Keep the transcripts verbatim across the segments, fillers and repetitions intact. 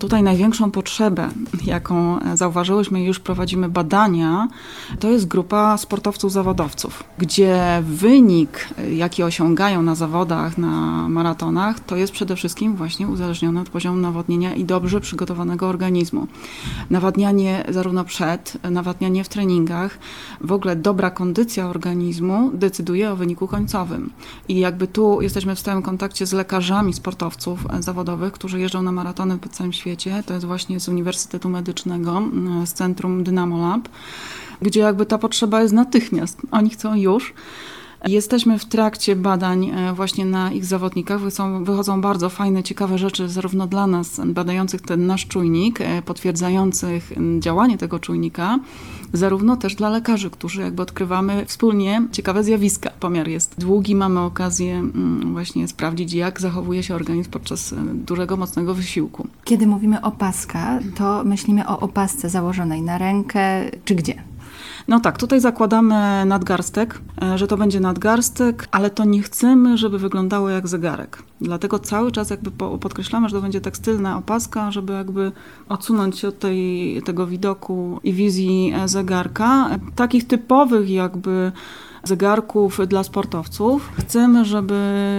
Tutaj największą potrzebę, jaką zauważyłyśmy i już prowadzimy badania, to jest grupa sportowców-zawodowców, gdzie wynik, jaki osiągają na zawodach, na maratonach, to jest przede wszystkim właśnie uzależnione od poziomu nawodnienia i dobrze przygotowanego organizmu. Nawadnianie zarówno przed, nawadnianie w treningach, w ogóle dobra kondycja organizmu decyduje o wyniku końcowym. I jakby tu jesteśmy w stałym kontakcie z lekarzami sportowców zawodowych, którzy jeżdżą na maratony po całym świecie. To jest właśnie z Uniwersytetu Medycznego, z Centrum Dynamo Lab, gdzie jakby ta potrzeba jest natychmiast. Oni chcą już. Jesteśmy w trakcie badań właśnie na ich zawodnikach. Wychodzą, wychodzą bardzo fajne, ciekawe rzeczy zarówno dla nas, badających ten nasz czujnik, potwierdzających działanie tego czujnika, zarówno też dla lekarzy, którzy jakby odkrywamy wspólnie ciekawe zjawiska. Pomiar jest długi, mamy okazję właśnie sprawdzić, jak zachowuje się organizm podczas dużego, mocnego wysiłku. Kiedy mówimy opaska, to myślimy o opasce założonej na rękę, czy gdzie? No tak, tutaj zakładamy nadgarstek, że to będzie nadgarstek, ale to nie chcemy, żeby wyglądało jak zegarek. Dlatego cały czas jakby podkreślamy, że to będzie tekstylna opaska, żeby jakby odsunąć się od tej, tego widoku i wizji zegarka. Takich typowych jakby zegarków dla sportowców. Chcemy, żeby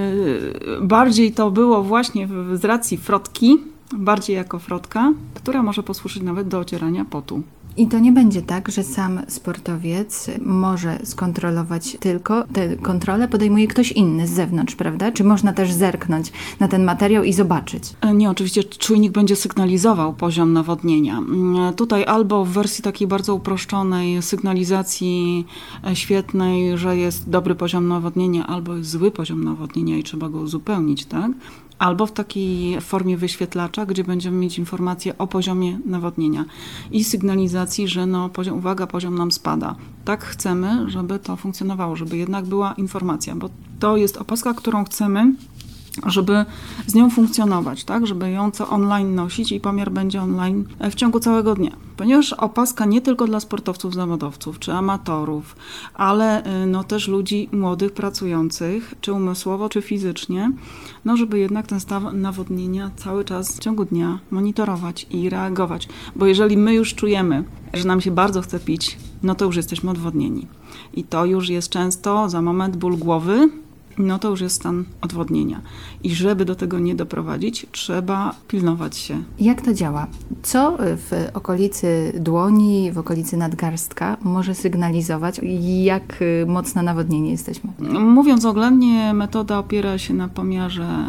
bardziej to było właśnie z racji frotki, bardziej jako frotka, która może posłużyć nawet do ocierania potu. I to nie będzie tak, że sam sportowiec może skontrolować tylko, tę kontrolę podejmuje ktoś inny z zewnątrz, prawda? Czy można też zerknąć na ten materiał i zobaczyć? Nie, oczywiście czujnik będzie sygnalizował poziom nawodnienia. Tutaj albo w wersji takiej bardzo uproszczonej sygnalizacji świetnej, że jest dobry poziom nawodnienia, albo jest zły poziom nawodnienia i trzeba go uzupełnić, tak? Albo w takiej formie wyświetlacza, gdzie będziemy mieć informację o poziomie nawodnienia i sygnalizacji, że no, poziom, uwaga, poziom nam spada. Tak chcemy, żeby to funkcjonowało, żeby jednak była informacja, bo to jest opaska, którą chcemy, żeby z nią funkcjonować, tak? Żeby ją co online nosić i pomiar będzie online w ciągu całego dnia. Ponieważ opaska nie tylko dla sportowców, zawodowców czy amatorów, ale no, też ludzi młodych, pracujących, czy umysłowo, czy fizycznie, no żeby jednak ten stan nawodnienia cały czas w ciągu dnia monitorować i reagować. Bo jeżeli my już czujemy, że nam się bardzo chce pić, no to już jesteśmy odwodnieni. I to już jest często za moment ból głowy, no to już jest stan odwodnienia. I żeby do tego nie doprowadzić, trzeba pilnować się. Jak to działa? Co w okolicy dłoni, w okolicy nadgarstka może sygnalizować, jak mocne nawodnienie jesteśmy? Mówiąc oględnie, metoda opiera się na pomiarze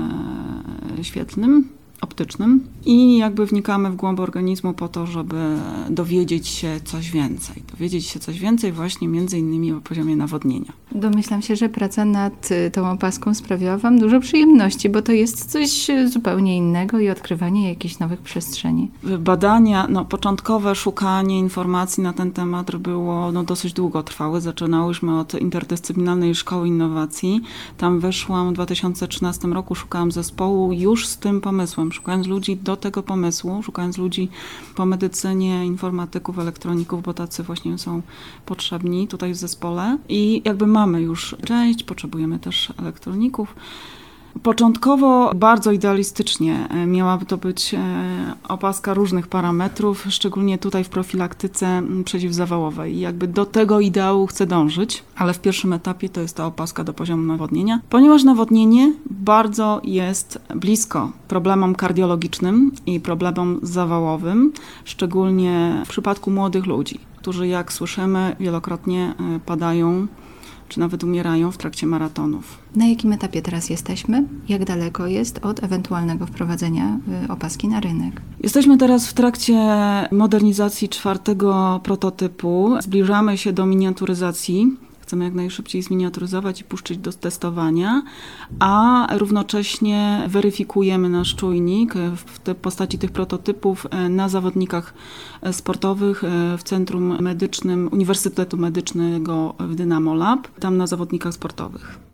świetlnym, optycznym i jakby wnikamy w głąb organizmu po to, żeby dowiedzieć się coś więcej. Dowiedzieć się coś więcej właśnie między innymi o poziomie nawodnienia. Domyślam się, że praca nad tą opaską sprawiała Wam dużo przyjemności, bo to jest coś zupełnie innego i odkrywanie jakichś nowych przestrzeni. Badania, no początkowe szukanie informacji na ten temat było no, dosyć długo trwały. Zaczynałyśmy od interdyscyplinarnej szkoły innowacji. Tam weszłam w dwa tysiące trzynastym roku, szukałam zespołu już z tym pomysłem. Szukając ludzi do tego pomysłu, szukając ludzi po medycynie, informatyków, elektroników, bo tacy właśnie są potrzebni tutaj w zespole. I jakby mamy już część, potrzebujemy też elektroników. Początkowo bardzo idealistycznie miałaby to być opaska różnych parametrów, szczególnie tutaj w profilaktyce przeciwzawałowej. I jakby do tego ideału chcę dążyć, ale w pierwszym etapie to jest ta opaska do poziomu nawodnienia, ponieważ nawodnienie bardzo jest blisko problemom kardiologicznym i problemom zawałowym, szczególnie w przypadku młodych ludzi, którzy jak słyszymy wielokrotnie padają czy nawet umierają w trakcie maratonów. Na jakim etapie teraz jesteśmy? Jak daleko jest od ewentualnego wprowadzenia opaski na rynek? Jesteśmy teraz w trakcie modernizacji czwartego prototypu. Zbliżamy się do miniaturyzacji. Chcemy jak najszybciej zminiaturyzować i puszczyć do testowania, a równocześnie weryfikujemy nasz czujnik w te postaci tych prototypów na zawodnikach sportowych w Centrum Medycznym Uniwersytetu Medycznego w Dynamo Lab, tam na zawodnikach sportowych.